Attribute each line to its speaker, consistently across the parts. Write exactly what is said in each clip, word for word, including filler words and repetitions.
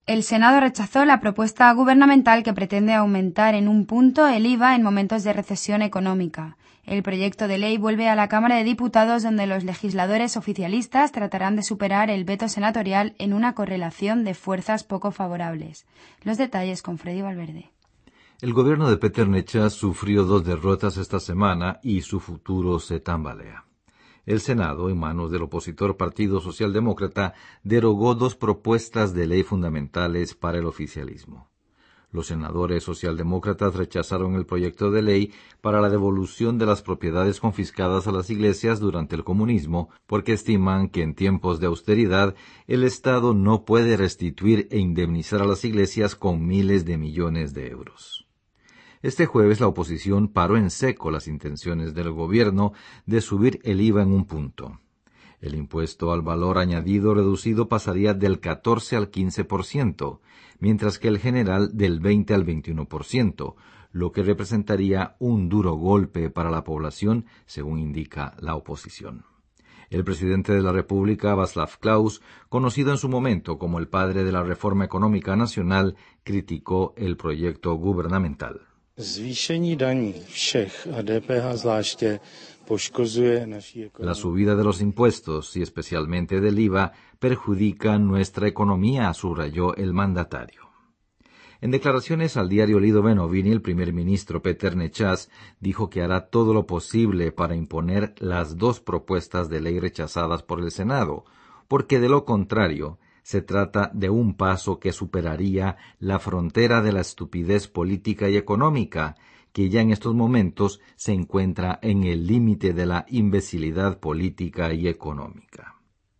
Speaker 1: El Senado rechazó la propuesta gubernamental que pretende aumentar en un punto el I V A en momentos de recesión económica. El proyecto de ley vuelve a la Cámara de Diputados, donde los legisladores oficialistas tratarán de superar el veto senatorial en una correlación de fuerzas poco favorables. Los detalles con Freddy Valverde.
Speaker 2: El gobierno de Peter Nečas sufrió dos derrotas esta semana y su futuro se tambalea. El Senado, en manos del opositor Partido Socialdemócrata, derogó dos propuestas de ley fundamentales para el oficialismo. Los senadores socialdemócratas rechazaron el proyecto de ley para la devolución de las propiedades confiscadas a las iglesias durante el comunismo, porque estiman que en tiempos de austeridad el Estado no puede restituir e indemnizar a las iglesias con miles de millones de euros. Este jueves la oposición paró en seco las intenciones del gobierno de subir el I V A en un punto. El impuesto al valor añadido reducido pasaría del catorce al quince por ciento, mientras que el general del veinte al veintiuno por ciento, lo que representaría un duro golpe para la población, según indica la oposición. El presidente de la República, Václav Klaus, conocido en su momento como el padre de la reforma económica nacional, criticó el proyecto gubernamental. La subida de los impuestos, y especialmente del I V A, perjudica nuestra economía, subrayó el mandatario. En declaraciones al diario Lido Noviny, el primer ministro Peter Nečas dijo que hará todo lo posible para imponer las dos propuestas de ley rechazadas por el Senado, porque de lo contrario, se trata de un paso que superaría la frontera de la estupidez política y económica, que ya en estos momentos se encuentra en el límite de la imbecilidad política y económica.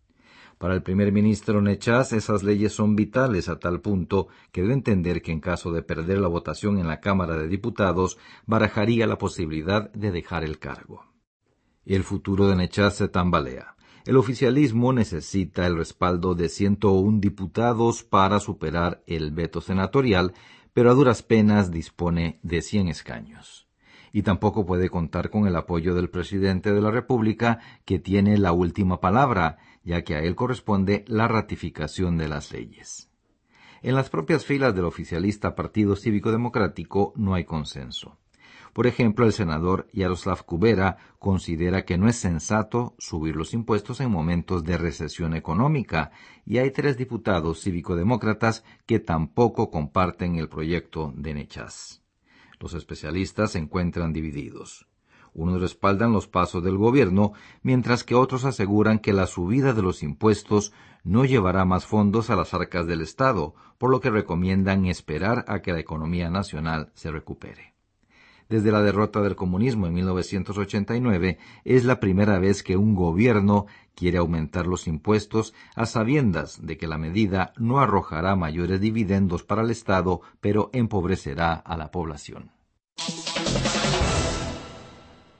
Speaker 2: Para el primer ministro Nečas, esas leyes son vitales a tal punto que debe entender que en caso de perder la votación en la Cámara de Diputados, barajaría la posibilidad de dejar el cargo. El futuro de Nečas se tambalea. El oficialismo necesita el respaldo de ciento uno diputados para superar el veto senatorial, pero a duras penas dispone de cien escaños. Y tampoco puede contar con el apoyo del presidente de la República, que tiene la última palabra, ya que a él corresponde la ratificación de las leyes. En las propias filas del oficialista Partido Cívico Democrático no hay consenso. Por ejemplo, el senador Jaroslav Kubera considera que no es sensato subir los impuestos en momentos de recesión económica, y hay tres diputados cívico-demócratas que tampoco comparten el proyecto de Nečas. Los especialistas se encuentran divididos. Unos respaldan los pasos del gobierno, mientras que otros aseguran que la subida de los impuestos no llevará más fondos a las arcas del Estado, por lo que recomiendan esperar a que la economía nacional se recupere. Desde la derrota del comunismo en mil novecientos ochenta y nueve, es la primera vez que un gobierno quiere aumentar los impuestos a sabiendas de que la medida no arrojará mayores dividendos para el Estado, pero empobrecerá a la población.